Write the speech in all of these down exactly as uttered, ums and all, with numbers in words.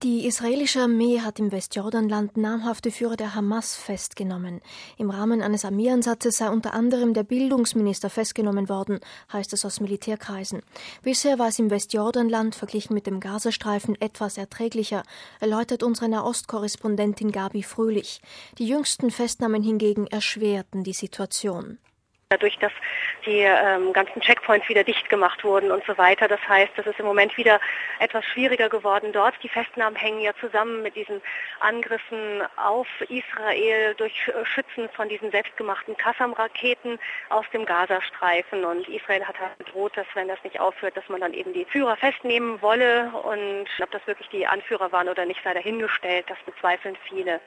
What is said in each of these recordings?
Die israelische Armee hat im Westjordanland namhafte Führer der Hamas festgenommen. Im Rahmen eines Armeeansatzes sei unter anderem der Bildungsminister festgenommen worden, heißt es aus Militärkreisen. Bisher war es im Westjordanland verglichen mit dem Gazastreifen etwas erträglicher, erläutert unsere Nahostkorrespondentin Gabi Fröhlich. Die jüngsten Festnahmen hingegen erschwerten die Situation. Dadurch, dass die ähm, ganzen Checkpoints wieder dicht gemacht wurden und so weiter. Das heißt, es ist im Moment wieder etwas schwieriger geworden dort. Die Festnahmen hängen ja zusammen mit diesen Angriffen auf Israel durch Schützen von diesen selbstgemachten Qassam-Raketen aus dem Gazastreifen. Und Israel hat halt gedroht, dass wenn das nicht aufhört, dass man dann eben die Führer festnehmen wolle. Und ob das wirklich die Anführer waren oder nicht, sei dahingestellt. Das bezweifeln viele.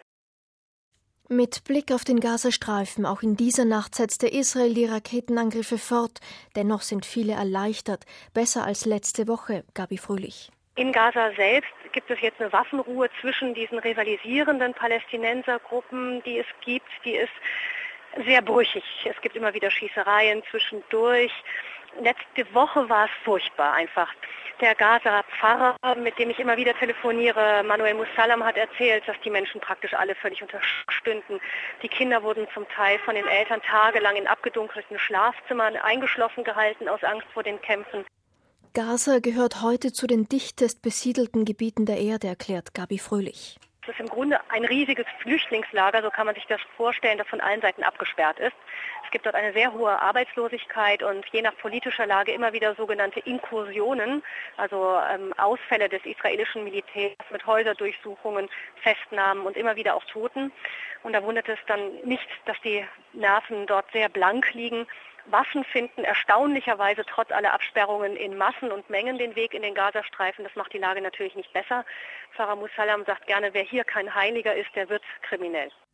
Mit Blick auf den Gazastreifen, auch in dieser Nacht setzte Israel die Raketenangriffe fort. Dennoch sind viele erleichtert. Besser als letzte Woche, Gabi Fröhlich. In Gaza selbst gibt es jetzt eine Waffenruhe zwischen diesen rivalisierenden Palästinensergruppen, die es gibt. Die ist sehr brüchig. Es gibt immer wieder Schießereien zwischendurch. Letzte Woche war es furchtbar einfach. Der Gaza-Pfarrer, mit dem ich immer wieder telefoniere, Manuel Musallam, hat erzählt, dass die Menschen praktisch alle völlig unter Schock stünden. Die Kinder wurden zum Teil von den Eltern tagelang in abgedunkelten Schlafzimmern eingeschlossen gehalten aus Angst vor den Kämpfen. Gaza gehört heute zu den dichtest besiedelten Gebieten der Erde, erklärt Gabi Fröhlich. Es ist im Grunde ein riesiges Flüchtlingslager, so kann man sich das vorstellen, das von allen Seiten abgesperrt ist. Es gibt dort eine sehr hohe Arbeitslosigkeit und je nach politischer Lage immer wieder sogenannte Inkursionen, also ähm, Ausfälle des israelischen Militärs mit Häuserdurchsuchungen, Festnahmen und immer wieder auch Toten. Und da wundert es dann nicht, dass die Nerven dort sehr blank liegen. Waffen finden erstaunlicherweise trotz aller Absperrungen in Massen und Mengen den Weg in den Gazastreifen. Das macht die Lage natürlich nicht besser. Pfarrer Musallam sagt gerne, wer hier kein Heiliger ist, der wird kriminell.